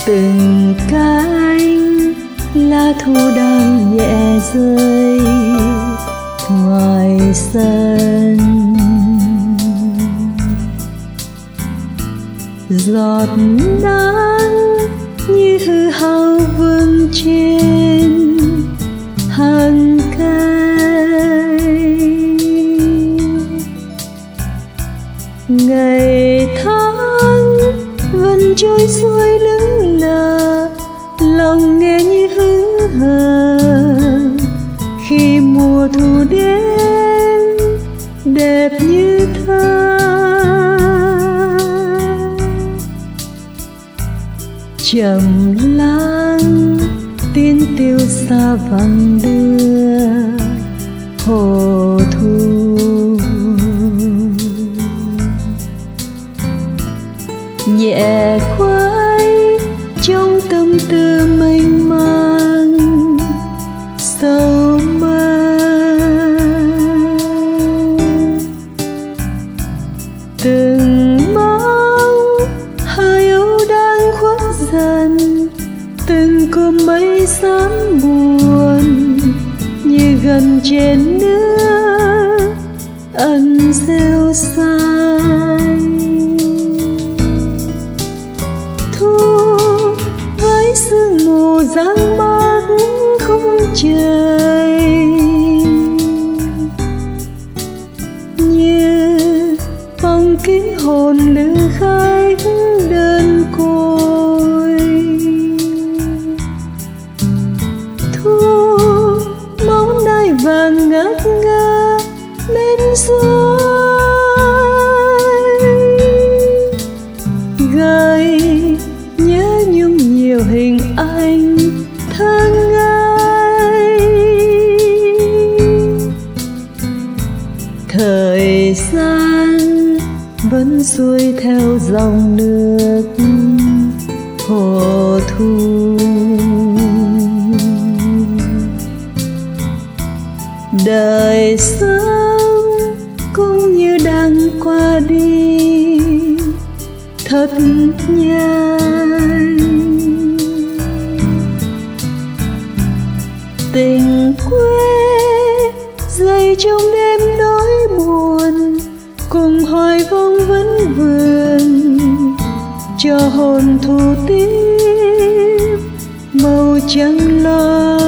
từng cánh lá thu đang nhẹ rơi ngoài sân, giọt nắng như hư hao vương trên hàng cây. Ngày tháng vẫn trôi xuôi lững lờ, lòng nghe như hững hờ khi mùa thu đến đẹp như thơ. Trầm lắng tiếng tiêu xa vắng đưa hồ thu, nhẹ quay trong tâm tư mênh mang sâu mơ. Từng mong hơi âu đang khuất dần, từng cơn mây xám buồn như gần trên nước ẩn rêu xanh. Thu với sương mù giăng mắt khung trời, như bóng kín hồn lữ khách đơn côi. Thu máu nai vàng ngát ngơ bên suối, gợi nhớ nhung nhiều hình ảnh thơ ngây. Thời gian vẫn xuôi theo dòng nước hồ thu, đời sống cũng như đang qua đi thật nhanh. Tình quê dày trong đêm nỗi buồn, cùng hoài vong vẫn vườn cho hồn thu tiếp màu trắng loa.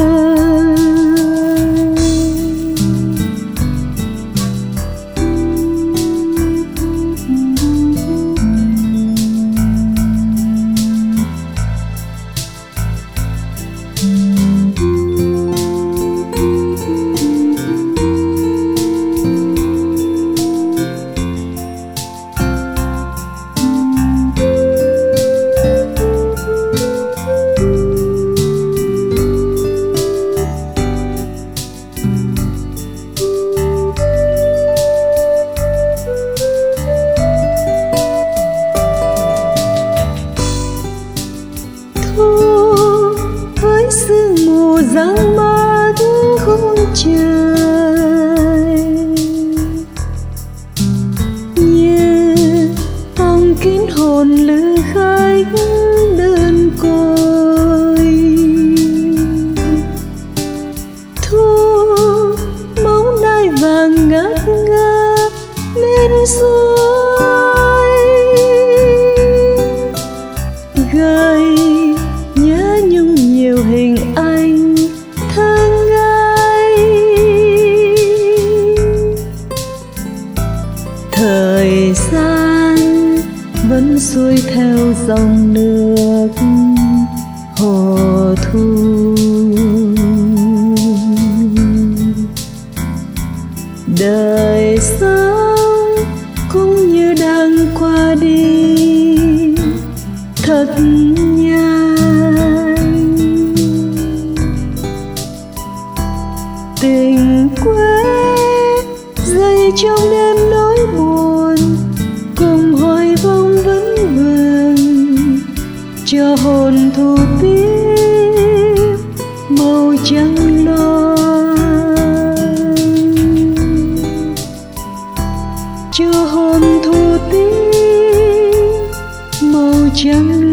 Sương mù giăng mắt khung trời, như bóng kín hồn lữ khách đơn côi. Thu máu nai vàng ngát ngơ bên suối, gợi nhớ nhung nhiều hình ảnh thơ ngây. Thời gian vẫn xuôi theo dòng nước hồ thu, đời sống cũng như đang qua đi thật nhanh. Tình quê dày trong đêm nỗi buồn, cùng hoài vong vẫn vườn cho hồn thu tiếp màu trắng loa, cho hồn thu tiếp màu trắng.